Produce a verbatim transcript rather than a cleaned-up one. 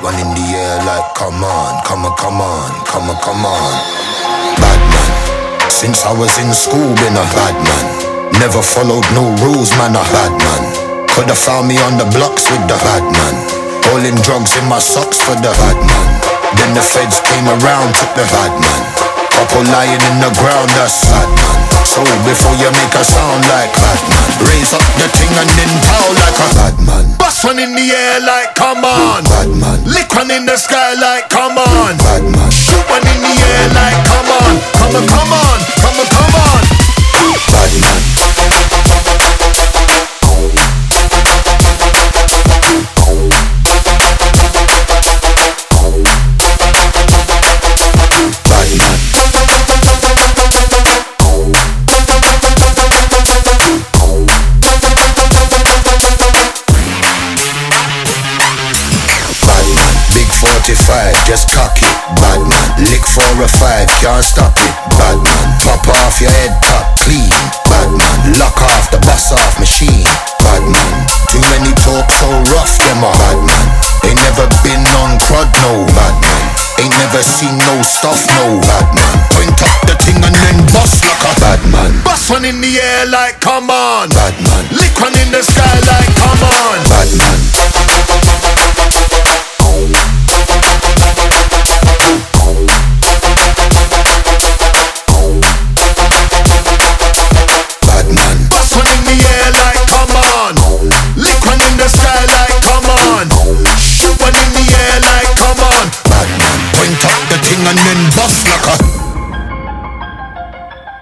one in the air like come on, come on, come on, come on, come on. Bad man, since I was in school been a bad man. Never followed no rules, man, a bad man. Coulda found me on the blocks with the bad man. Rolling drugs in my socks for the bad man. Then the feds came around, took the bad man. Couple lying in the ground, that's bad man. So before you make a sound like bad man, raise up the thing and then pow like a bad man. Bust one in the air like come on, bad man. Lick one in the sky like come on, bad man. Shoot one in the air like come on, come on, come on, come on, come on, bad man. forty-five, just cock it, bad man. Lick four or five, can't stop it, bad man. Pop off your head top clean, bad man. Lock off the bus off machine, bad man. Too many talk so rough, them a bad man. Ain't never been on crud, no bad man. Ain't never seen no stuff, no bad man. Point up the thing and then bust like a bad man. Bust one in the air like come on, bad man. Lick one in the sky